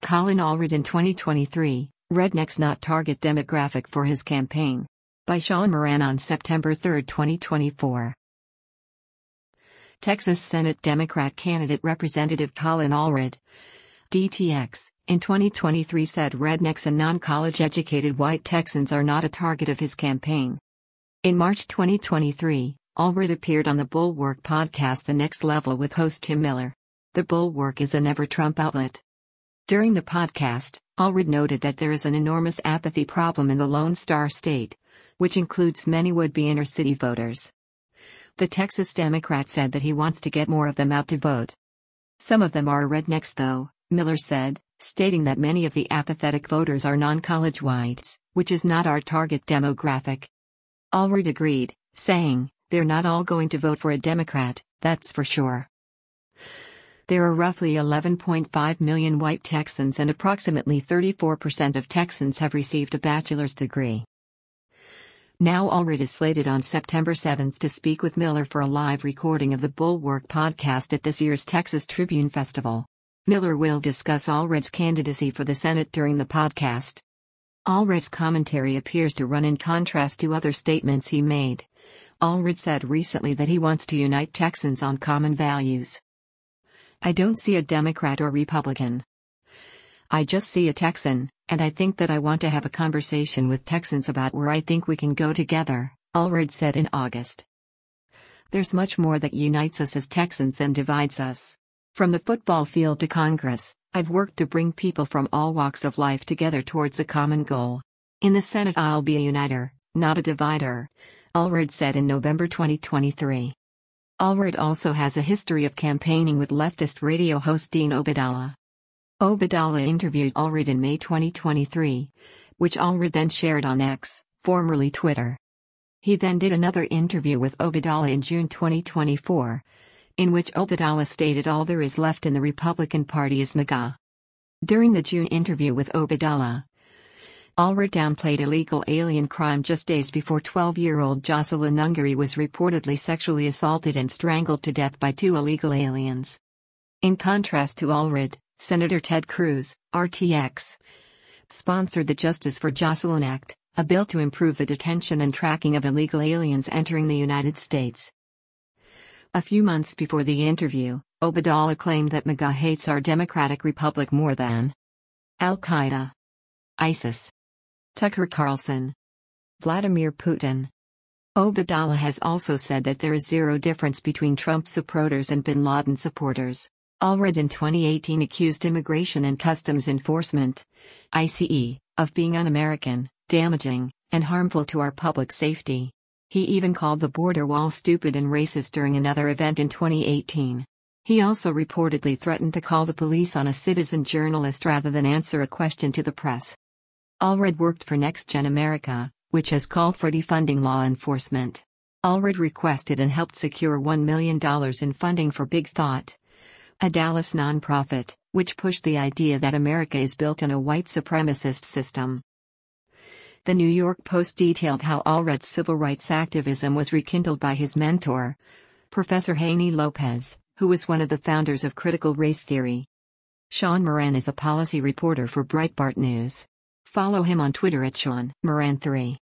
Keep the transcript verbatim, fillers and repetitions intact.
Colin Allred in twenty twenty-three, Rednecks Not Target Demographic for His Campaign. By Sean Moran on September third, twenty twenty-four. Texas Senate Democrat candidate Representative Colin Allred, D T X, in twenty twenty-three said rednecks and non-college educated white Texans are not a target of his campaign. In March twenty twenty-three, Allred appeared on the Bulwark podcast The Next Level with host Tim Miller. The Bulwark is a never-Trump outlet. During the podcast, Allred noted that there is an enormous apathy problem in the Lone Star State, which includes many would-be inner-city voters. The Texas Democrat said that he wants to get more of them out to vote. Some of them are rednecks though, Miller said, stating that many of the apathetic voters are non-college whites, which is not our target demographic. Allred agreed, saying, "They're not all going to vote for a Democrat, that's for sure." There are roughly eleven point five million white Texans and approximately thirty-four percent of Texans have received a bachelor's degree. Now Allred is slated on September seventh to speak with Miller for a live recording of the Bulwark podcast at this year's Texas Tribune Festival. Miller will discuss Allred's candidacy for the Senate during the podcast. Allred's commentary appears to run in contrast to other statements he made. Allred said recently that he wants to unite Texans on common values. "I don't see a Democrat or Republican. I just see a Texan, and I think that I want to have a conversation with Texans about where I think we can go together," Allred said in August. "There's much more that unites us as Texans than divides us. From the football field to Congress, I've worked to bring people from all walks of life together towards a common goal. In the Senate I'll be a uniter, not a divider," Allred said in November twenty twenty-three. Allred also has a history of campaigning with leftist radio host Dean Obeidallah. Obeidallah interviewed Allred in May twenty twenty-three, which Allred then shared on X, formerly Twitter. He then did another interview with Obeidallah in June twenty twenty-four, in which Obeidallah stated all there is left in the Republican Party is MAGA. During the June interview with Obeidallah, Allred downplayed illegal alien crime just days before twelve-year-old Jocelyn Ungary was reportedly sexually assaulted and strangled to death by two illegal aliens. In contrast to Allred, Senator Ted Cruz, R T X, sponsored the Justice for Jocelyn Act, a bill to improve the detention and tracking of illegal aliens entering the United States. A few months before the interview, Obeidallah claimed that MAGA hates our democratic republic more than Al-Qaeda, ISIS, Tucker Carlson, Vladimir Putin. Obeidallah has also said that there is zero difference between Trump supporters and bin Laden supporters. Allred in twenty eighteen accused Immigration and Customs Enforcement, I C E, of being un-American, damaging, and harmful to our public safety. He even called the border wall stupid and racist during another event in twenty eighteen. He also reportedly threatened to call the police on a citizen journalist rather than answer a question to the press. Allred worked for Next Gen America, which has called for defunding law enforcement. Allred requested and helped secure one million dollars in funding for Big Thought, a Dallas nonprofit, which pushed the idea that America is built on a white supremacist system. The New York Post detailed how Allred's civil rights activism was rekindled by his mentor, Professor Haney Lopez, who was one of the founders of critical race theory. Sean Moran is a policy reporter for Breitbart News. Follow him on Twitter at Sean Moran three.